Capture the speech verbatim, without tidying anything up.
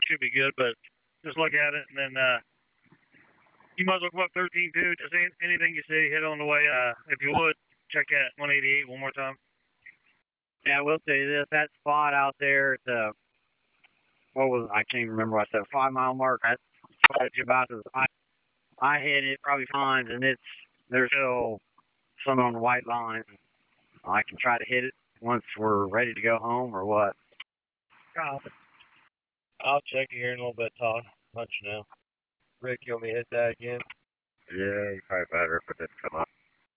should be good, but just look at it and then uh, you might as well go up thirteen two. Just any, anything you see, hit on the way. Uh, if you would, check that one eighty-eight one more time. Yeah, I will tell you this. That spot out there at the, what was, I can't even remember what I said, five mile mark. That's what you about to, I, I hit it probably times, and it's, there's still some on the white line. I can try to hit it once we're ready to go home or what. I'll check it here in a little bit, Todd. Let you know. Rick, you want me to hit that again? Yeah, you probably better if it didn't come up.